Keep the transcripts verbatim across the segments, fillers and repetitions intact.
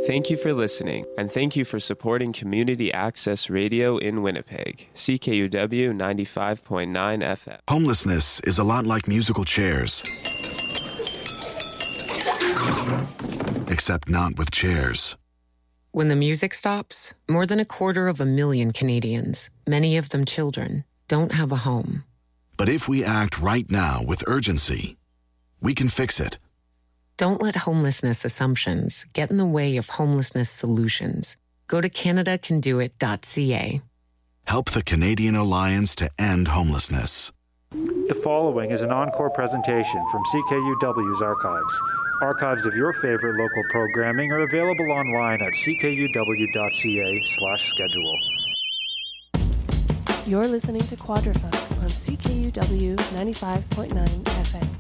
Thank you for listening, and thank you for supporting Community Access Radio in Winnipeg, C K U W ninety-five point nine F M. Homelessness is a lot like musical chairs. Except not with chairs. When the music stops, more than a quarter of a million Canadians, many of them children, don't have a home. But if we act right now with urgency, we can fix it. Don't let homelessness assumptions get in the way of homelessness solutions. Go to canada can do it dot c a. Help the Canadian Alliance to End Homelessness. The following is an encore presentation from C K U W's archives. Archives of your favorite local programming are available online at c k u w dot c a slash schedule. You're listening to Quadrifunk on C K U W ninety-five point nine F M.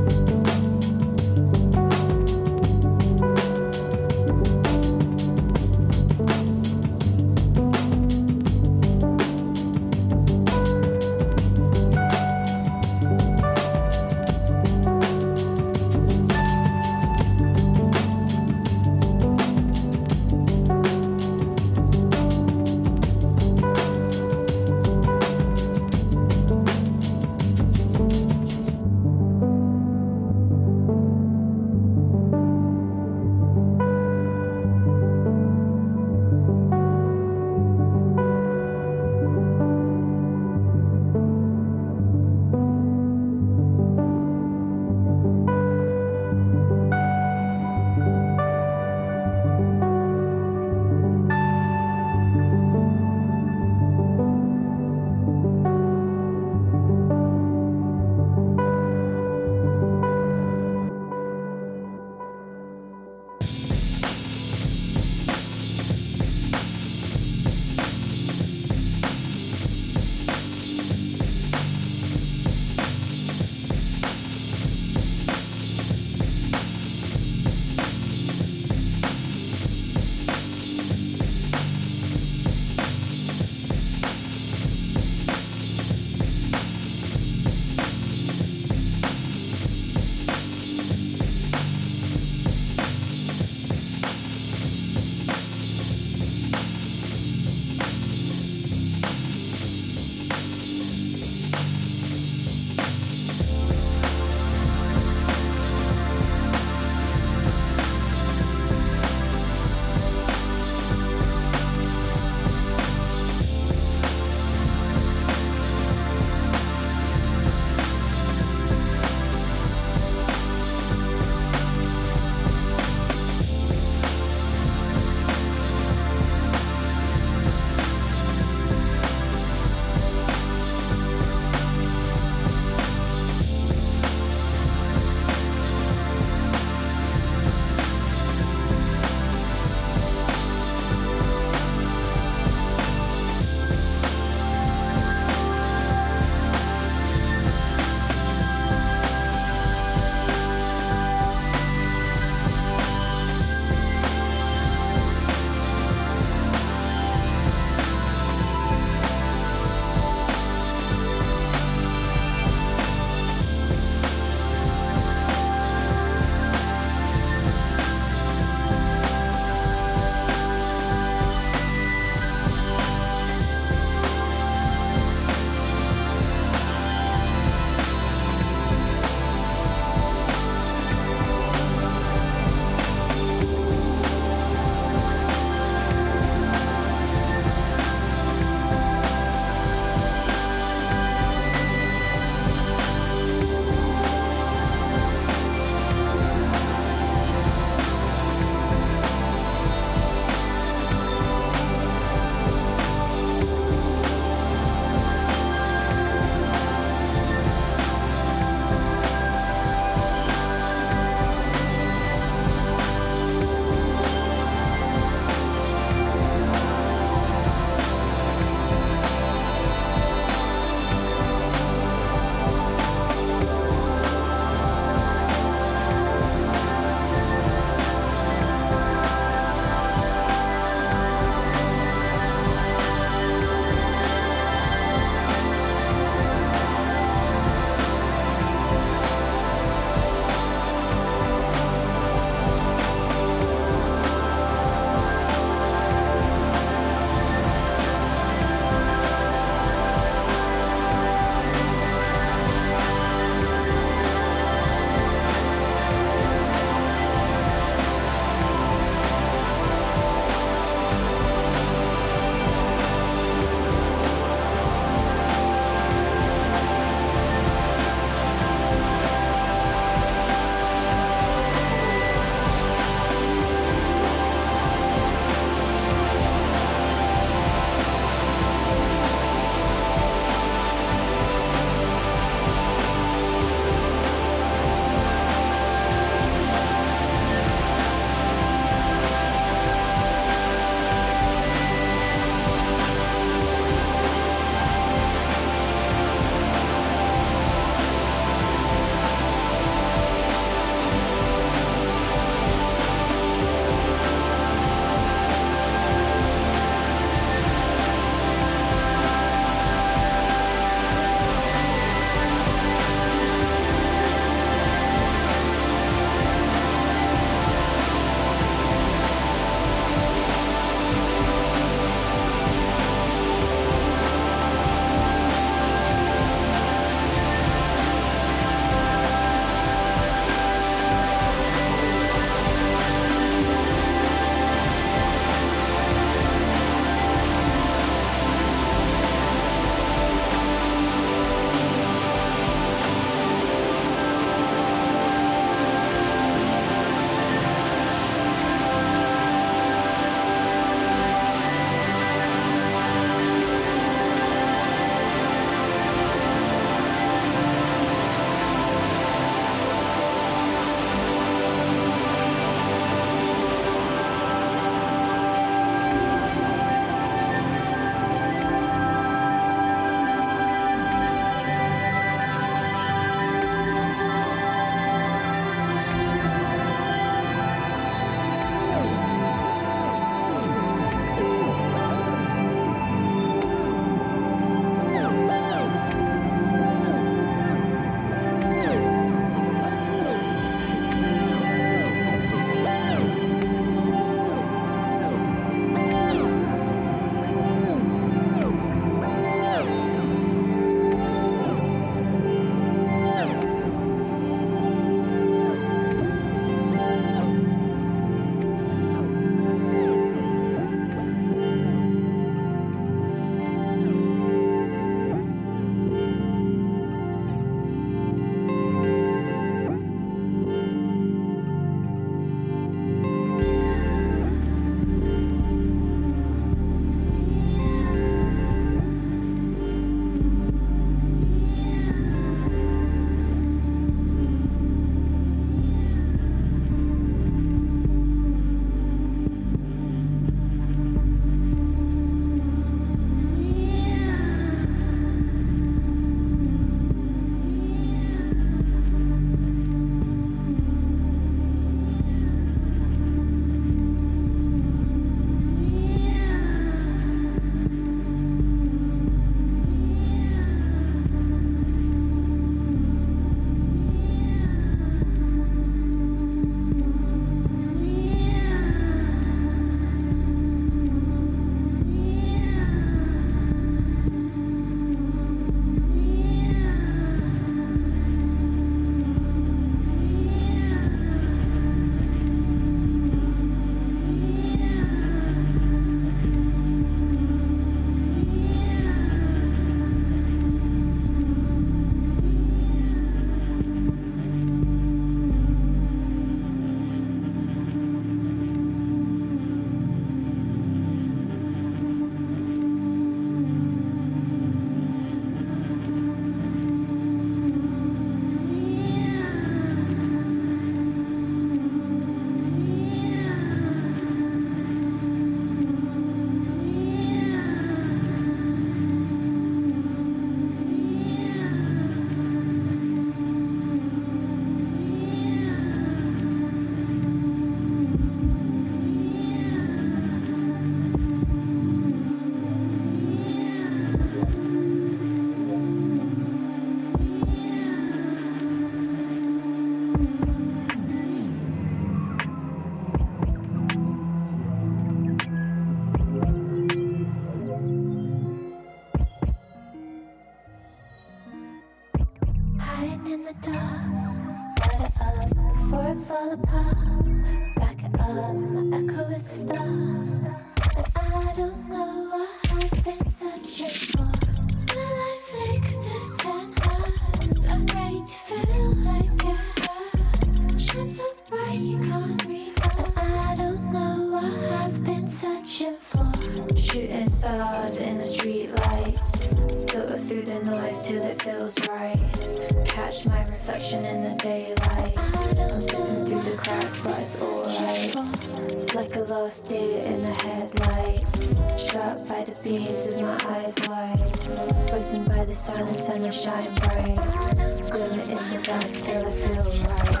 heart, my echo is a star. But I don't know what I've been searching for. My life flickers at ten hours. I'm ready to feel like a heart. Shine so bright you can't read. But I don't know what I've been searching for. Shooting stars in the street lights. Filter through the noise till it feels right. Catch my reflection in the daylight. I'm slipping through the cracks, but it's alright. Like a lost deer in the headlights. Struck by the beams with my eyes wide. Frozen by the silence and I shine bright. Glimmer in the dust till I feel right.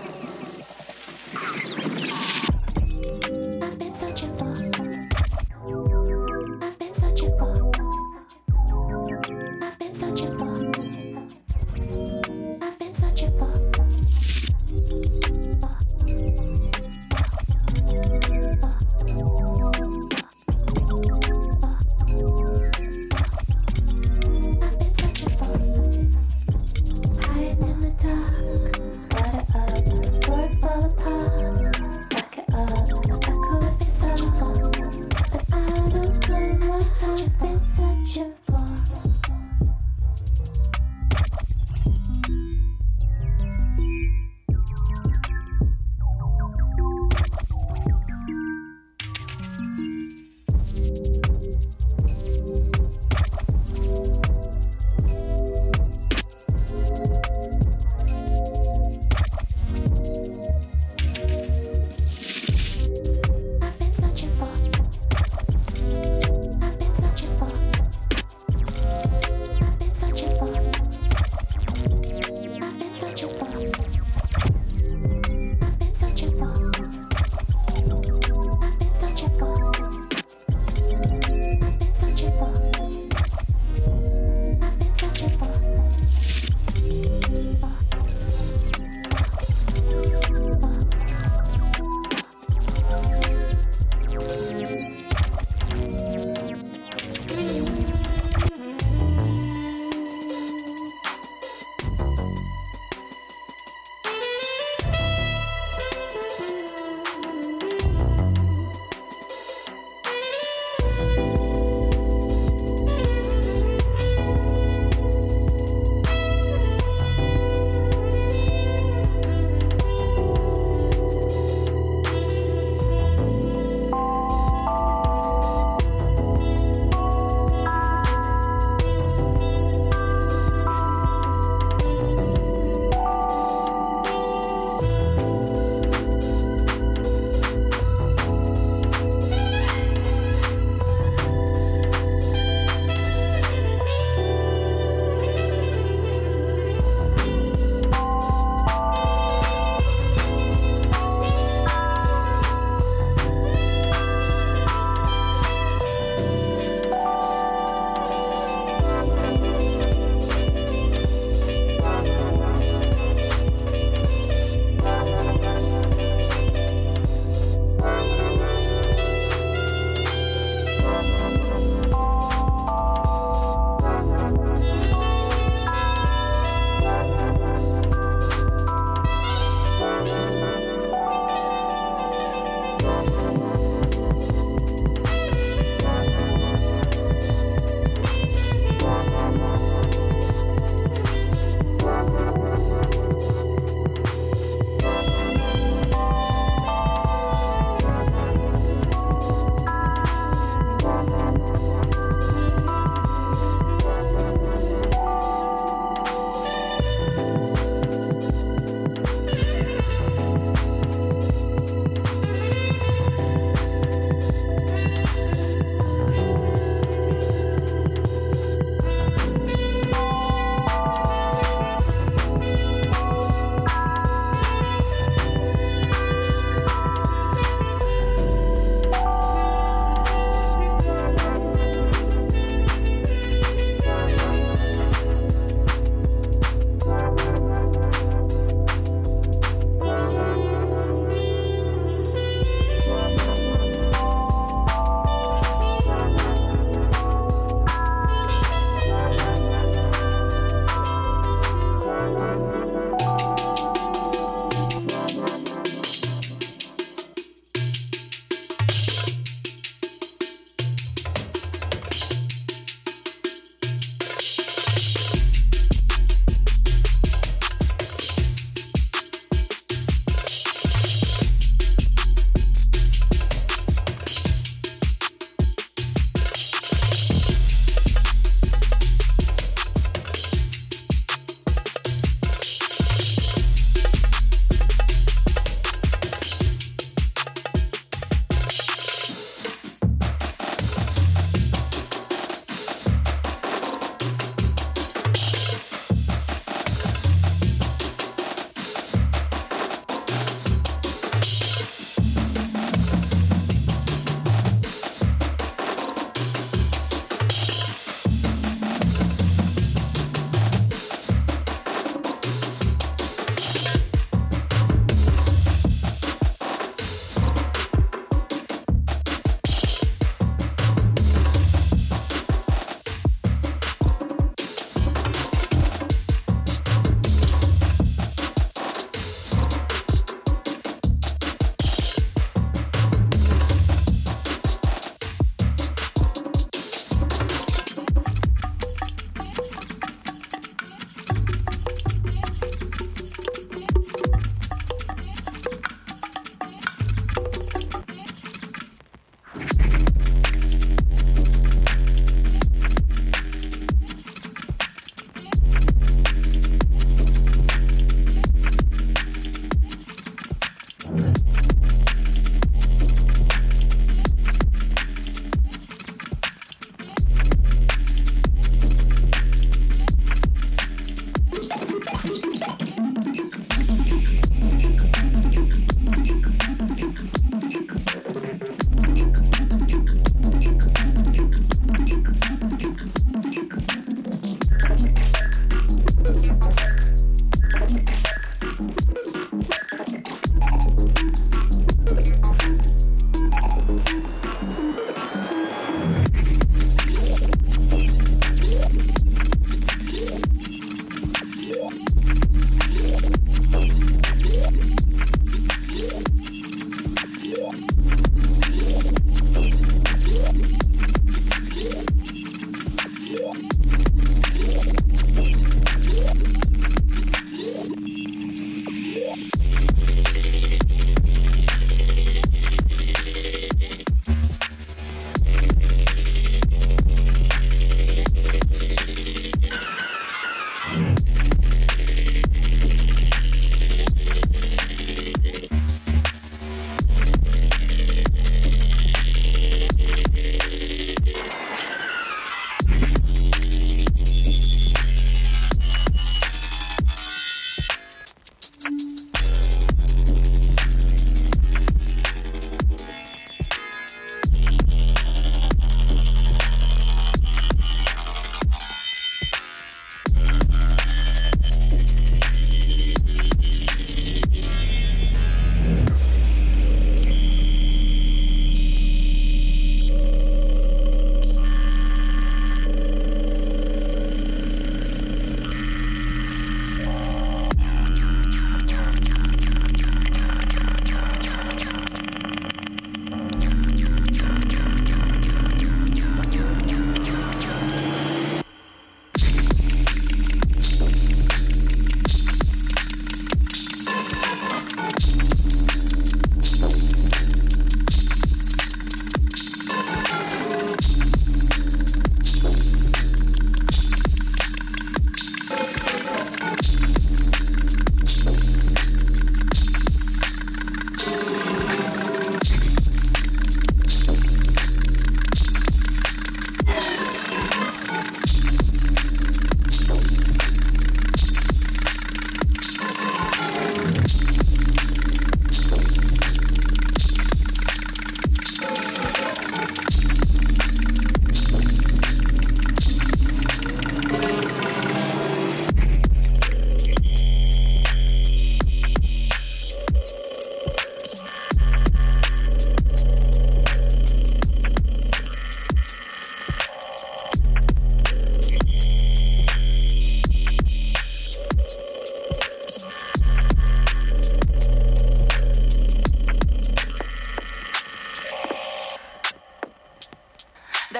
I've been searching for. I've been searching for. I've been searching for. I've been searching for. I've been searching for. Hiding in the dark, but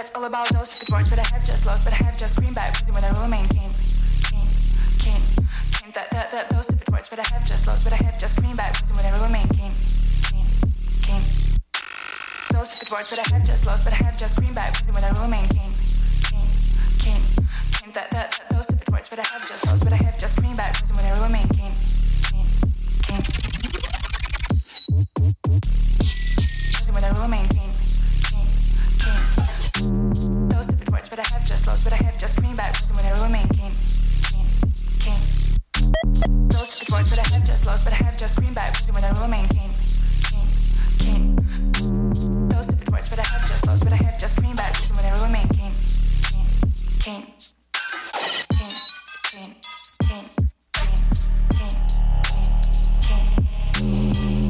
that's all about those stupid words. But I have just lost, but I have just greenback when I remain king, king, king, king. That, that, that, those stupid words. But I have just lost, but I have just greenback when I remain king, king, king. Those stupid words. But I have just lost, but I have just greenback when I remain king, king, king, king. That, that, that, those stupid words. But I have just lost, but I have just greenback when I remain king, king, king. When I remain king, king, king. Those stupid words, but I have just lost, but I have just greenback when I remain king, king, king. Those stupid words, but I have just lost, but I have just greenback when I remain king, king, king. Those stupid words, but I have just lost, but I have just greenback when I remain king, king, king, king, king, king, king, king, king, king.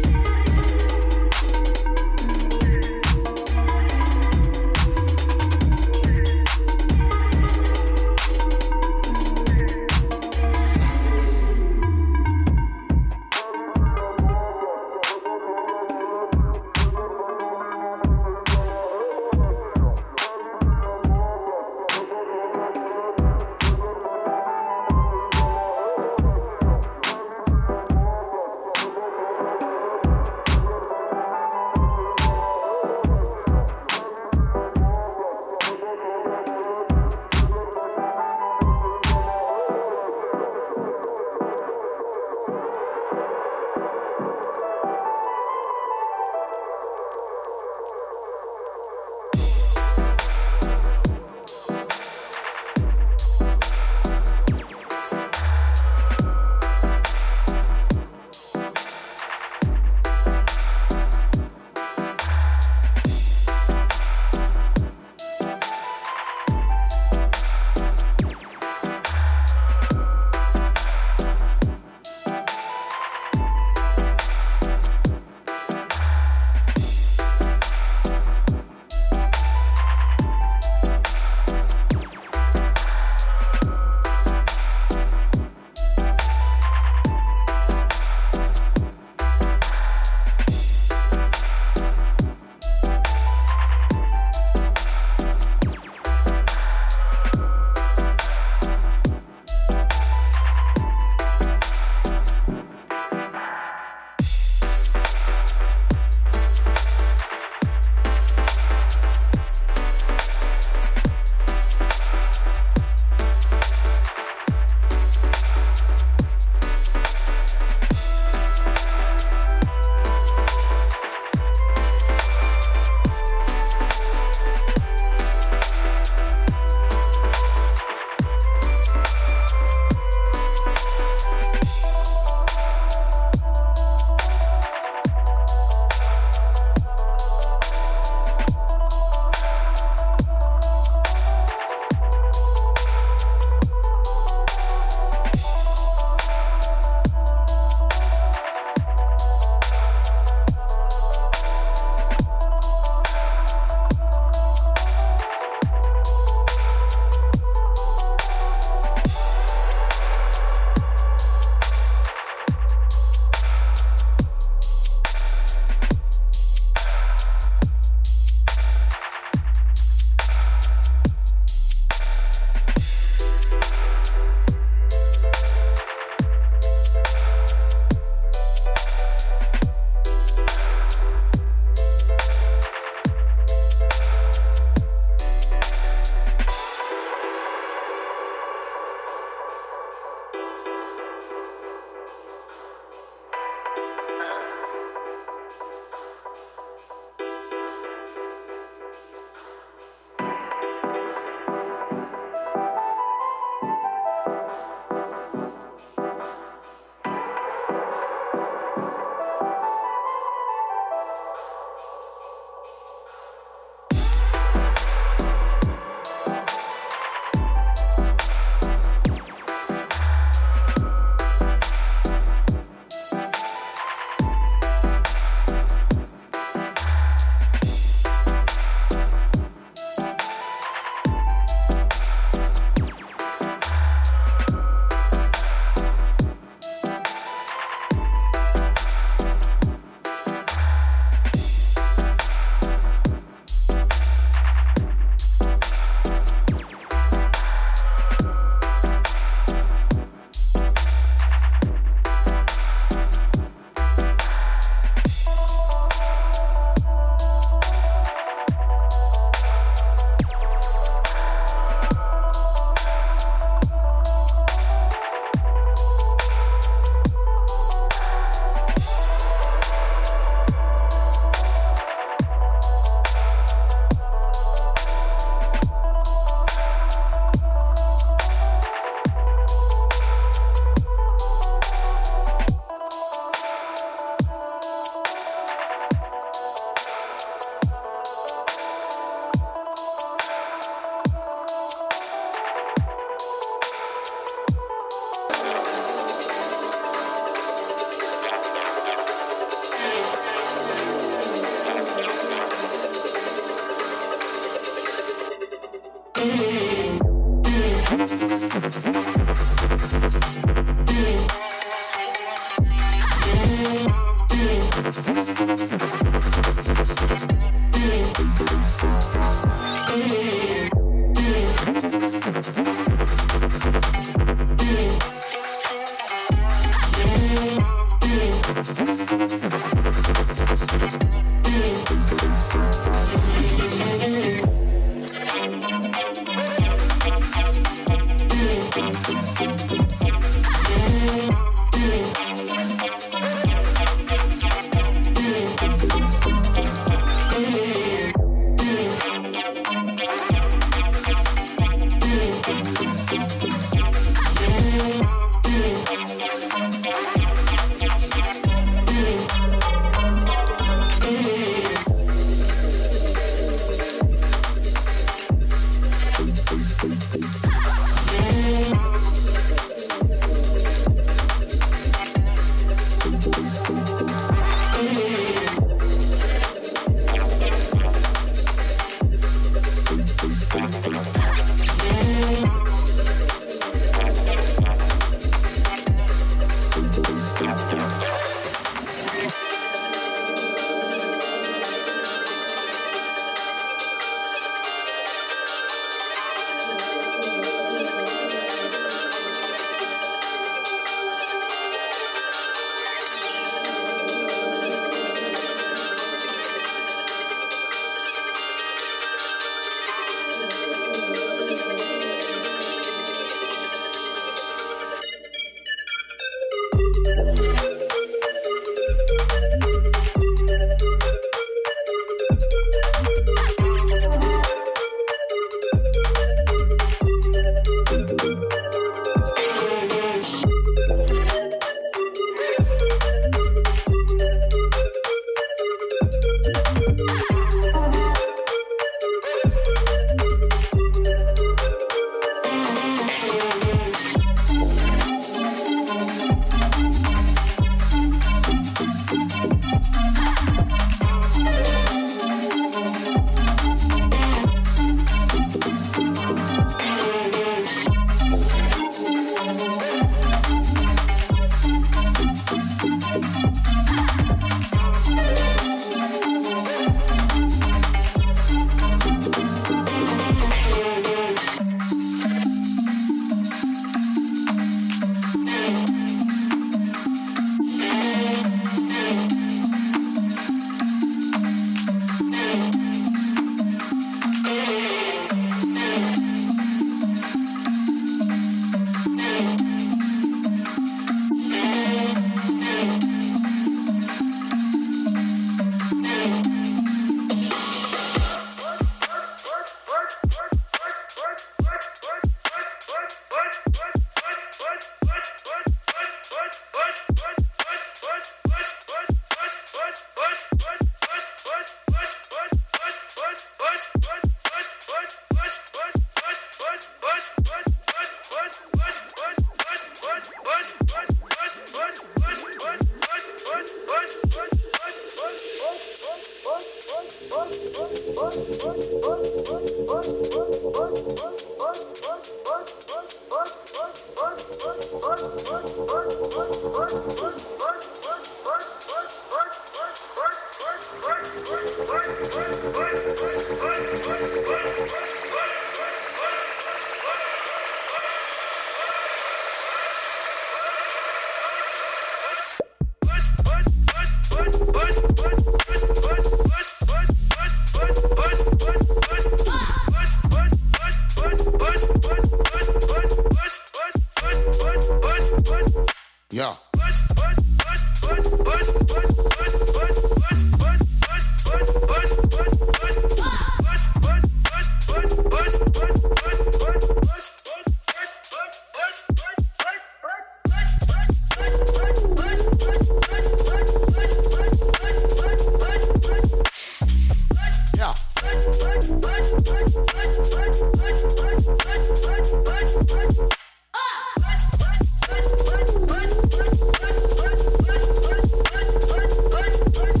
What?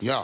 Yeah.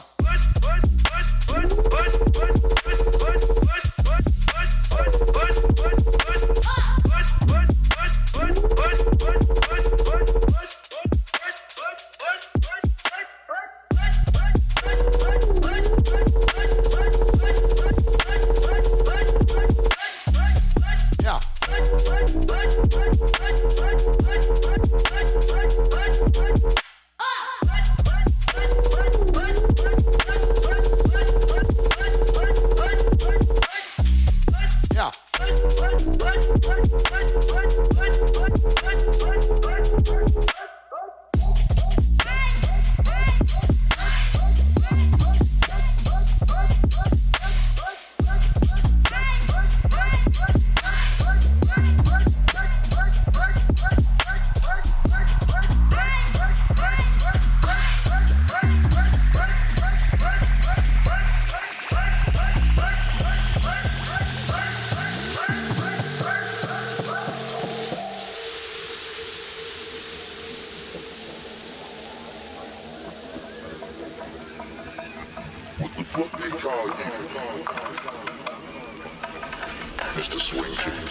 Mister Swing King.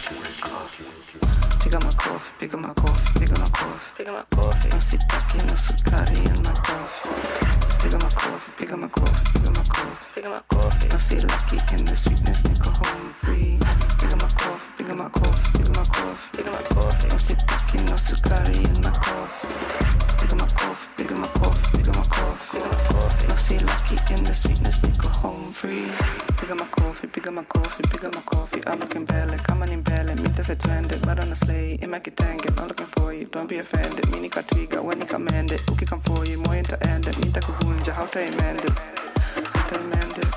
Pick up my coffee, pick up my coffee, pick up my coffee, pick up my coffee. I sit back in the sukari in my coffee. Pick up my coffee, pick up my coffee, pick up my coffee, pick up my coffee. I sit lucky in the sweetness, nigga home free. Pick up my coffee, pick up my coffee, pick up my coffee, pick up my coffee. I sit back in the sukari in my coffee. Pick up my coffee, pick up my coffee, pick up my coffee, pick up my coffee. I sit lucky in the sweetness, nigga home free. Pick up my coffee, pick up my coffee, pick up my coffee. I'm looking bad, come on in bad, mitt är trendet, bara on a sleigh. I märker tänket, I'm looking for you, don't be offended. Mini kan twiga, when ni kan mända, och kan få ju, må inte ända. Minta kuvunja, how to amend it, how to amend it.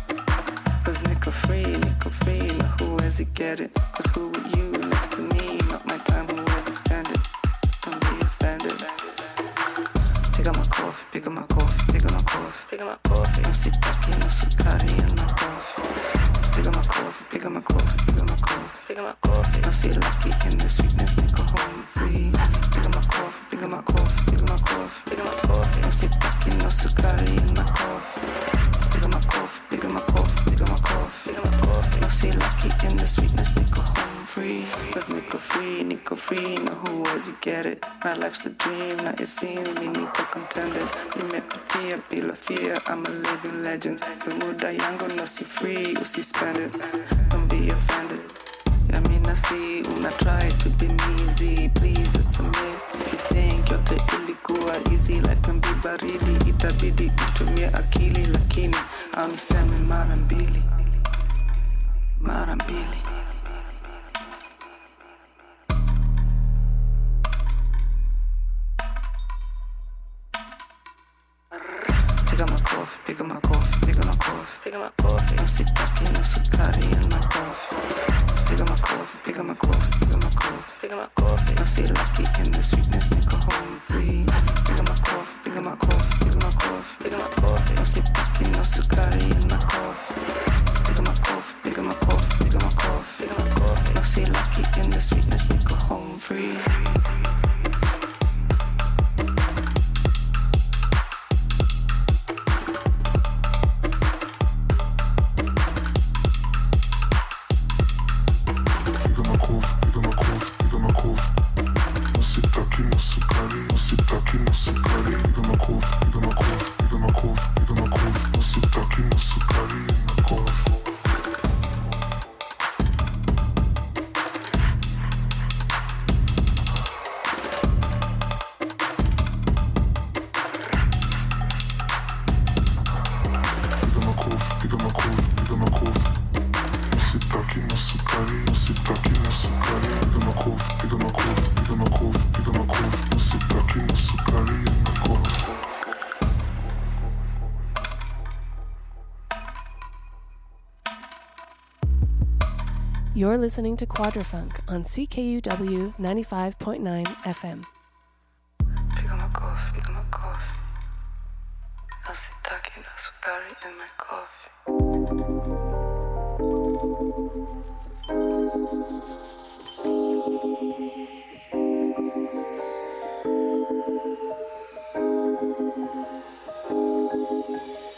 Cause Nico free, Nico free, now who has he get it? Cause who with you next to me, not my time, who has he spend it? Don't be offended. Pick up my coffee, pick up my coffee, pick up my coffee, pick up my coffee. I sit back in the sukari in my coffee. Pick up my coffee, pick up my coffee, pick up my coffee, pick up my coffee. I sit lucky in the sweetness, nigga home free. Pick up my coffee, pick up my coffee, pick up my coffee, pick up my coffee. I sit back in the sukari in my coffee. Pick up my coffee, pick up my coffee, pick up my coffee, pick up my coffee. I sit lucky in the sweetness, nigga home free. Cause nigga free, nigga free, now who has he get it? My life's a dream, now it seems me nigga contended. Nimepitia bila fear, I'm a living legend. So muda yangu no si free, usi spend it. Don't be offended. I mean I see, una try to be easy. Please, it's a myth. If you think yote ilikuwa easy, life can be baridi. Itabidi utumie akili, lakini amiseme mara mbili, mara mbili. Pick up my coffee, pick up my coffee, pick up my coffee, pick up my coffee. I sit back in the sukari in my coffee. Pick up my coffee, pick up my coffee, pick up my coffee, pick up my coffee. I sit lucky in the sweetness, nigga home free. Pick up my coffee, pick up my coffee, pick up my coffee, pick up my coffee. I sit back in the sukari in my coffee. Pick up my coffee, pick up my coffee, pick up my coffee, pick up my coffee. I sit lucky in the sweetness, nigga home free. You're listening to Quadrafunk on C K U W ninety-five point nine F M. Pick up my coffee, pick up my coffee. I sit back in the sukari in my coffee.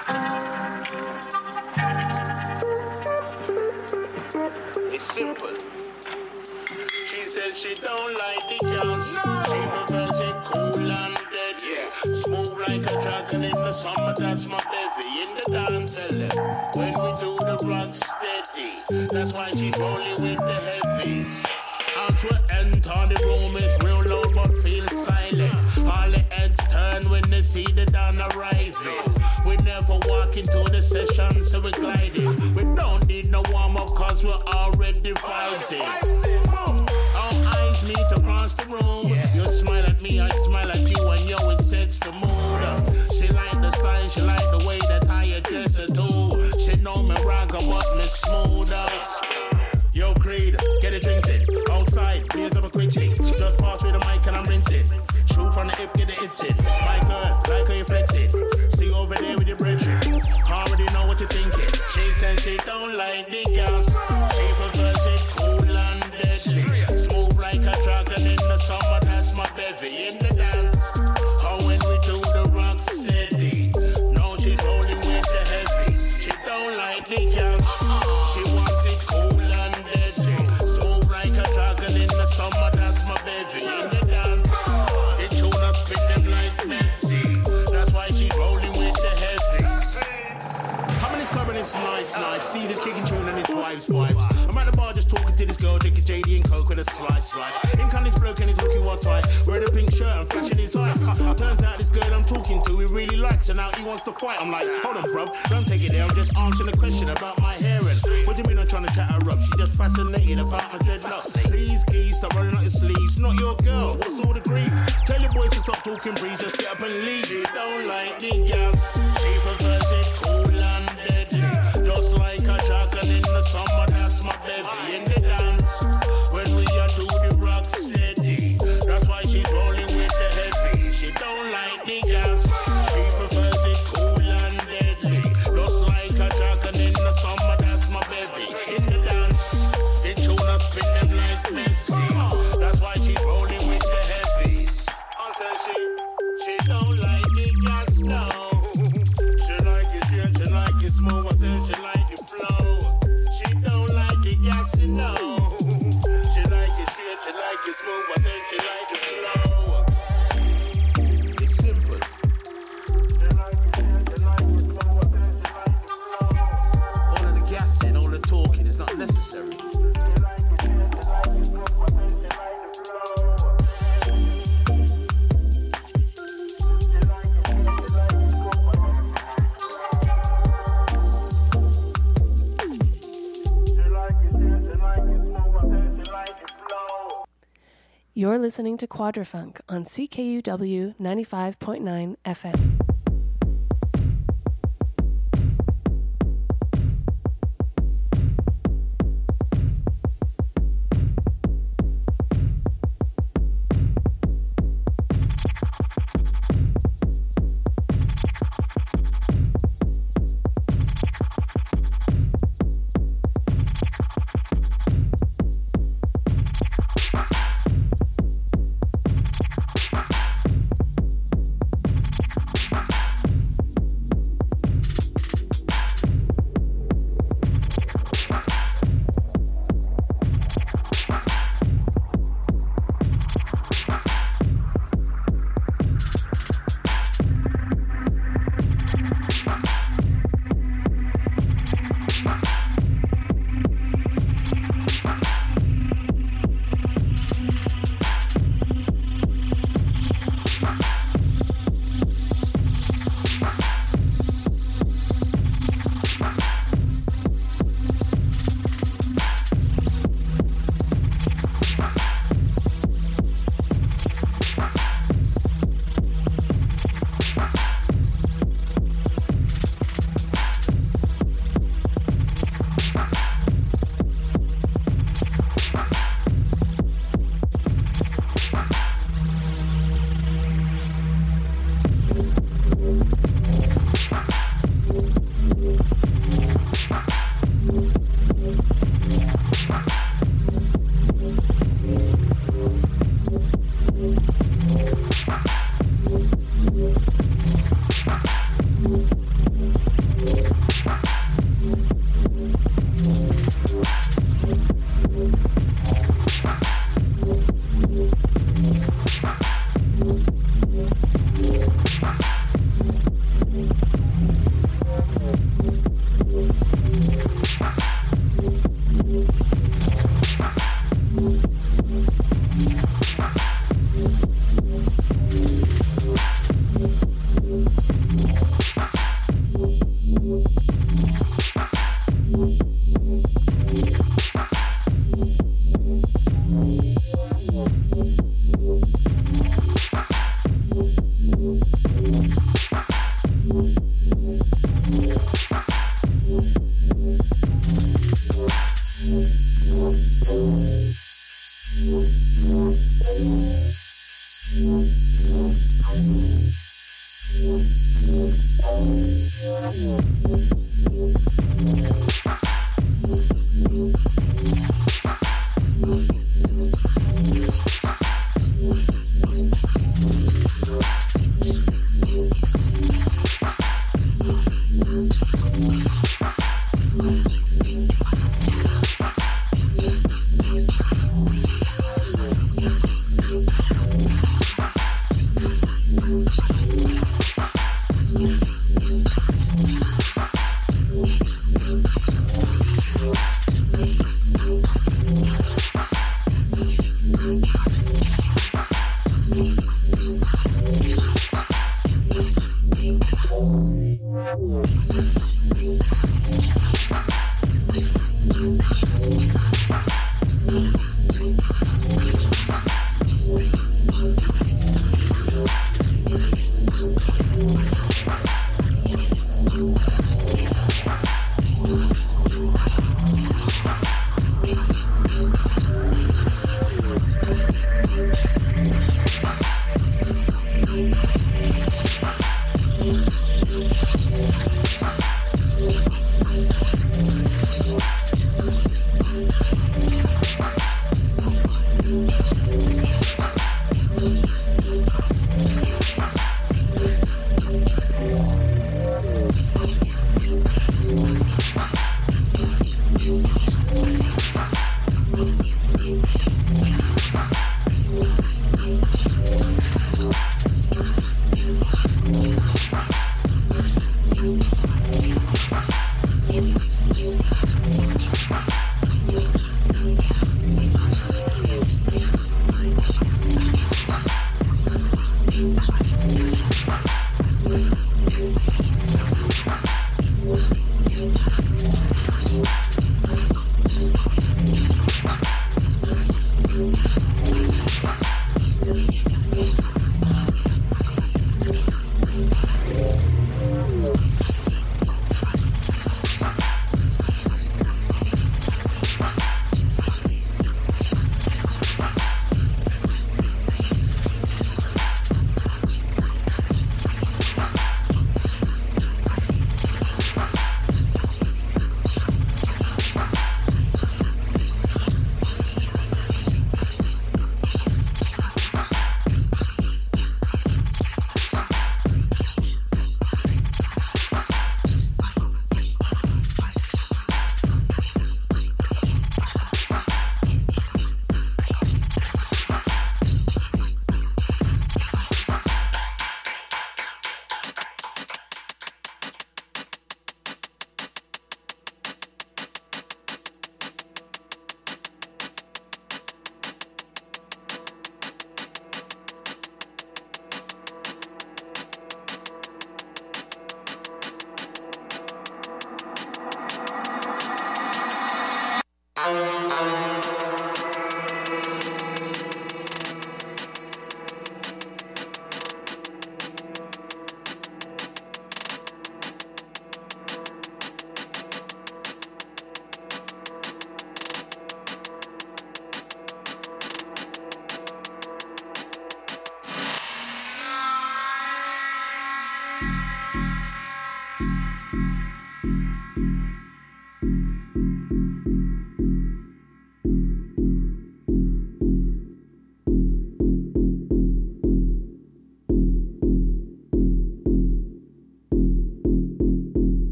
It's simple. She said she don't like the girls. She prefers it cool and dead. Yeah. Smooth like a dragon in the summer, that's my bevy. In the dance, when we do the rock steady, that's why she's rolling with the heavies. As we enter the room, it's real loud but feel silent. All the heads turn when they see the dawn arriving. We never walk into the session, so we're gliding. We don't need no warm-up cause we're already vibing. Our eyes meet across the room. You smile at me, I smile at you, and yo, it sets the mood. She like the style, she like the way that I address her too. She know me ragga, but me smooth out. Yo, Creed, get a drinks in. Outside, please have a quick thing. Just pass me the mic and I'm rinsing. Shoot from the hip, get the hits in. My girl, like how you flexing. See over there with your brethren. Already know what you're thinking. She said she don't like the gas. She prefers it cool and deadly. Smooth like a dragon in the summer, that's my bevy. In the dance, how when we do the rock steady. No, she's rolling with the heavy. She don't like the gas. She wants it cool and deadly. Smooth like a dragon in the summer, that's my bevy. In the dance, the tuna spin them like Messi. That's why she's rolling with the heavy. I'm in this club and it's nice, nice. Steve is kicking tune and it's vibes, vibes. I'm at the bar just talking to this girl, drinking J D and Coke with a slice, slice. In comes this bloke and he's looking what tight, wearing a pink shirt and flashing his eyes. Turns out this girl I'm talking to, he really likes, and now he wants to fight. I'm like, hold on, bruv, don't take it there. I'm just answering a question about my hair. And what do you mean I'm trying to chat her up? She just fascinated about my dreadlocks. These geese stop rolling out your sleeves. Not your girl, what's all the grief? Tell your boys to stop talking, breeze, just get up and leave. She don't like the gas. She prefers it cool and deadly. Just like a dragon in the summer, that's my bevy. In the dance, when we are do the rock steady, that's why she's rolling with the heavy. She don't like the gas. She prefers it cool and deadly. Just like a dragon in the summer, that's my bevy. In the dance, the tuna spin them like Messi. That's why she's rolling with the heavy. I said she, she don't like the gas, no. She like it, yeah, she like it smooth. I said she like it flow. She don't like the gas, no. She like it straight, she like it smooth. I said she like it flow. It's simple. All of the gassing, all the talking is not necessary. You're listening to Quadrafunk on C K U W ninety-five point nine F M.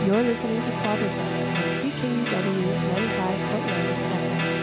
You're listening to Quadrifunk on C K U W ninety-five point nine F M.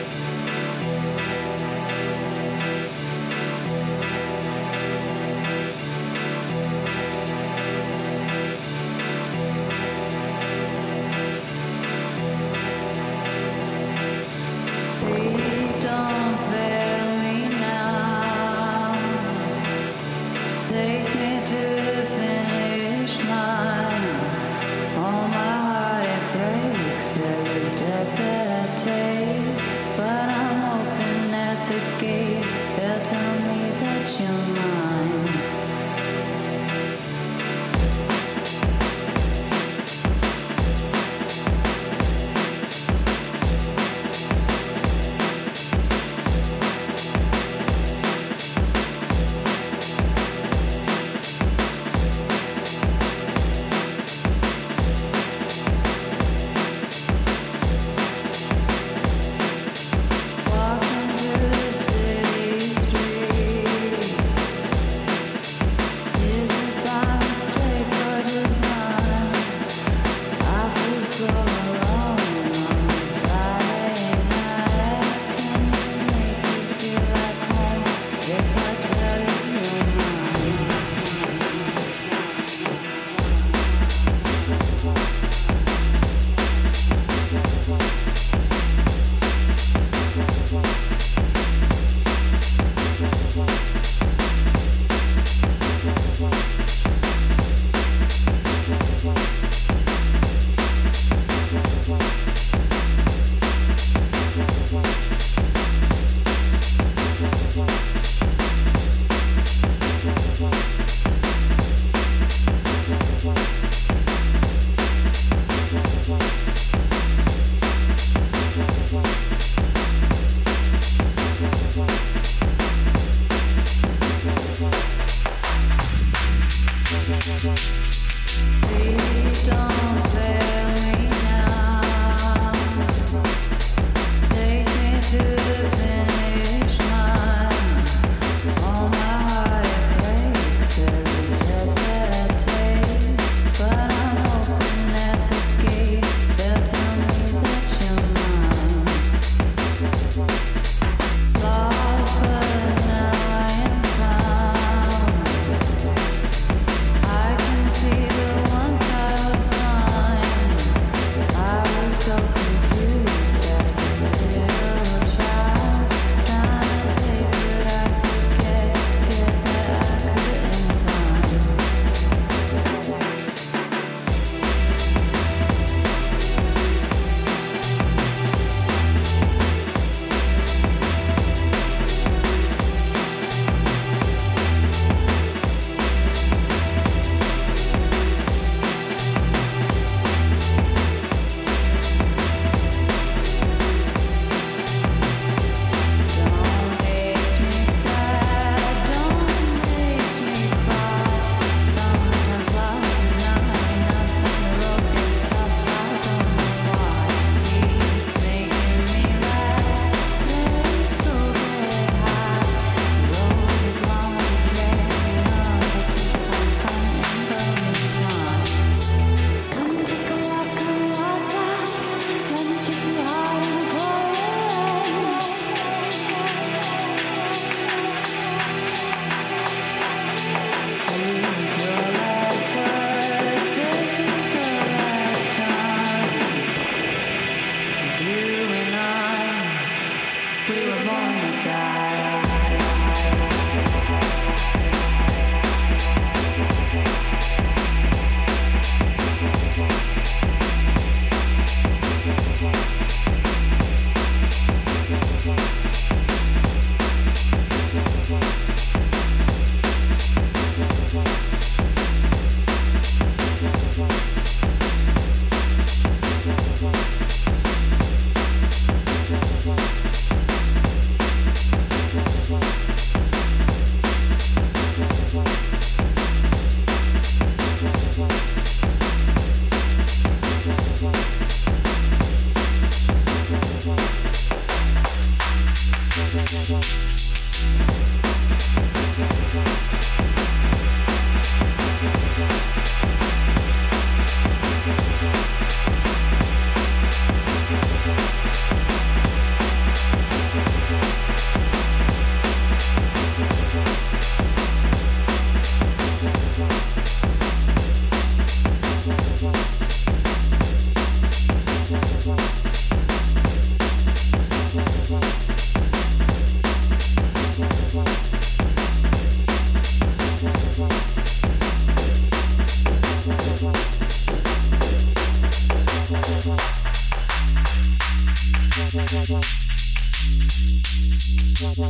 I can see the one side.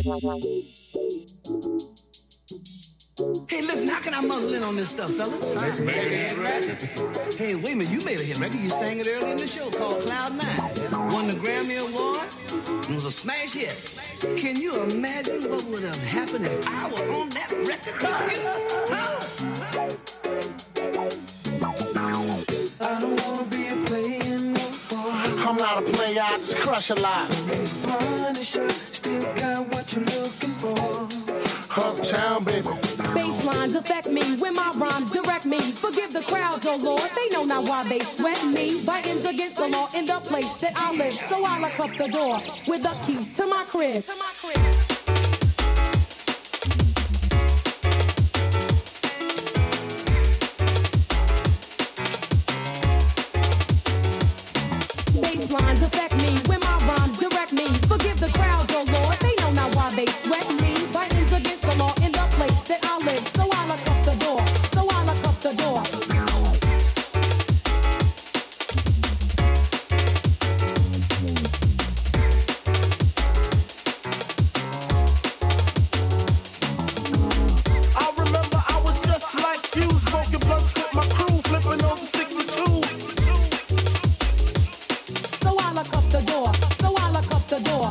Hey, listen, how can I muzzle in on this stuff, fellas? Huh? Make a hit record. Hey, wait a minute, you made a hit record. You sang it earlier in the show called Cloud Nine. Won the Grammy Award. It was a smash hit. Can you imagine what would have happened if I were on that record with you? Huh? I don't wanna be a player no more. I'm not a player, I just crush a lot. Punisher, still got what you're looking for. Uptown, baby. Baselines affect me when my rhymes direct me. Forgive the crowds, oh Lord, they know not why they sweat me. Biting's against the law in the place that I live, so I lock up the door with the keys to my crib. To my crib. Baselines affect me when my rhymes direct me. Forgive the crowds, oh Lord, they know not why they sweat me. Biting's against the law in the place that I live, so I lock up the door, so I lock up the door. I remember I was just like you, smoking blunts with my crew, flipping over sixty-two. So I lock up the door, so I lock up the door.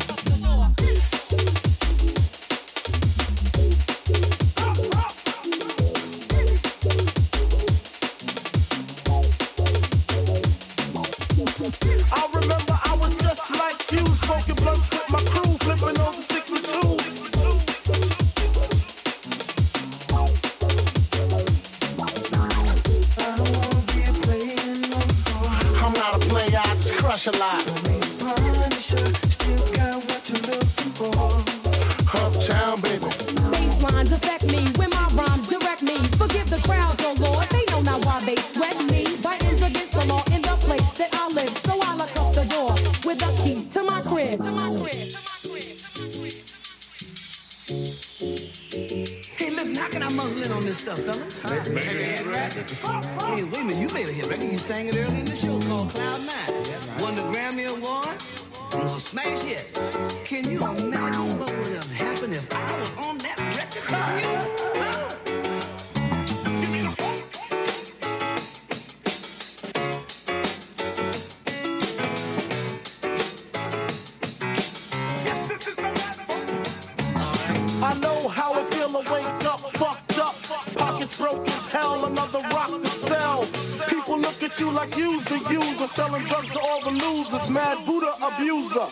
I remember I was just like you, smoking blunts with my crew, flipping over sixty-two. I don't wanna be a player no more. I'm not a player, I just crush a lot. Punisher, still got what you're looking for. Uptown, baby. Baselines affect me when my rhymes direct me. Forgive the crowds, oh Lord, they know not why they sweat me. Biting's against the law in the place that I live, so I lock up the door with the keys to my crib. To my crib. Hey, listen, how can I muzzle in on this stuff, fellas? Huh? Make a hit record. Hey, wait a minute, you made a hit record. You sang it earlier in the show called Cloud Nine. Won the Grammy Award. It was a smash hit. Can you imagine what would have happened if I was on that record with you? Huh? I know how it feel to wake up, fucked up, pockets broke as hell, another rock to sell. People look at you like you's the user, selling drugs to all the losers, mad Buddha abuser.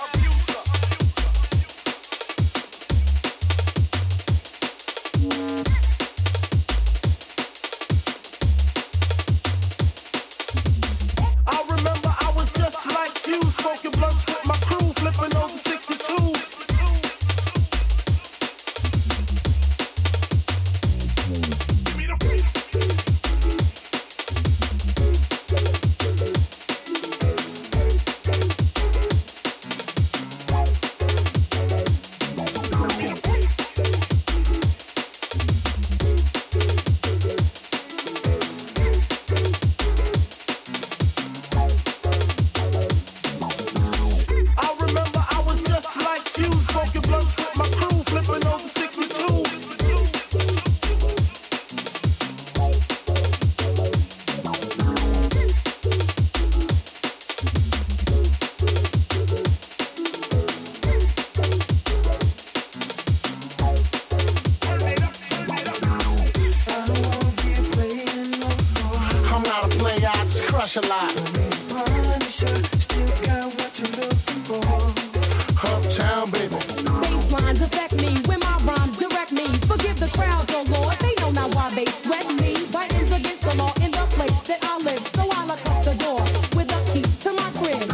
I remember I was just like you, smoking blunts with my crew, flipping over sixty-two. crush a lot. Punisher, still got what you're looking for. Uptown, baby. Baselines affect me when my rhymes direct me. Forgive the crowds, oh Lord, they know not why they sweat me. Biting's against the law in the place that I live, so I'll across the door with the keys to my crib.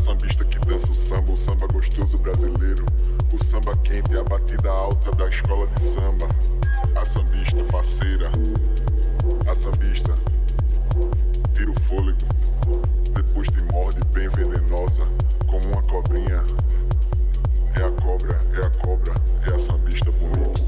sambista que dança o samba, o samba gostoso brasileiro, o samba quente, a batida alta da escola de samba. A sambista faceira, a sambista tira o fôlego, depois te morde bem venenosa, como uma cobrinha. É a cobra, é a cobra, é a sambista bonita.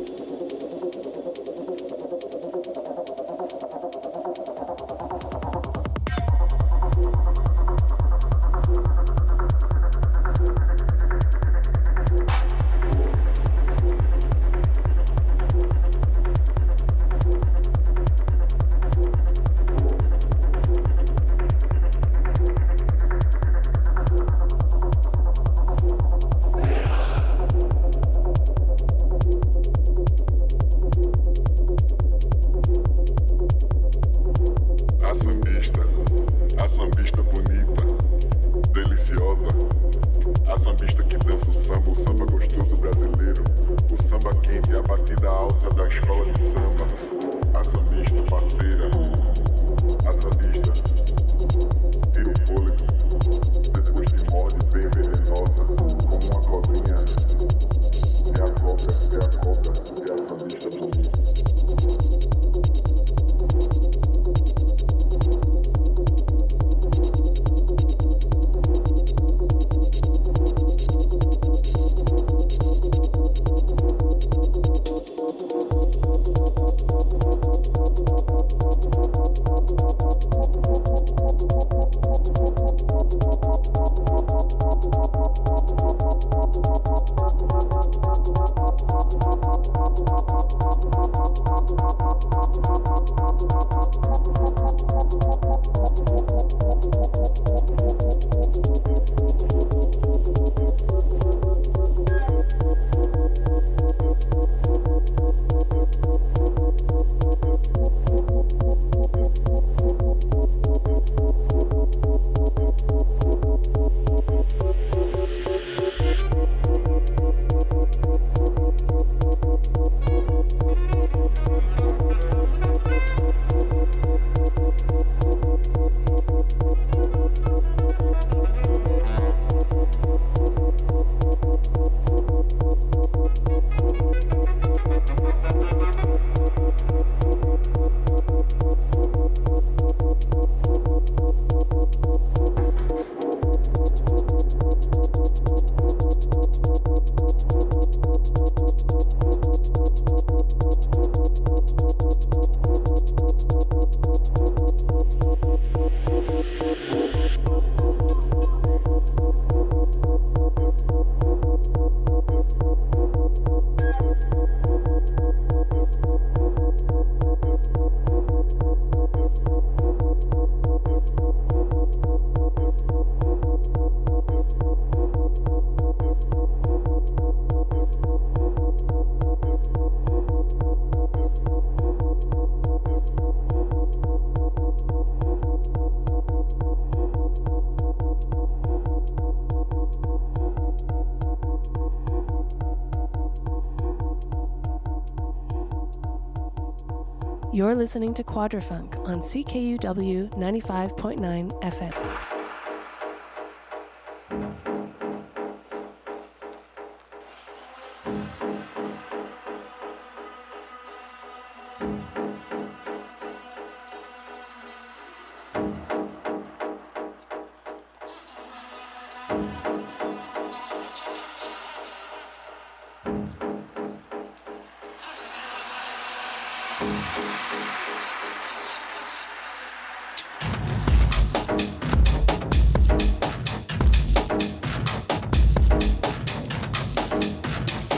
You're listening to Quadrafunk on C K U W ninety-five point nine F M.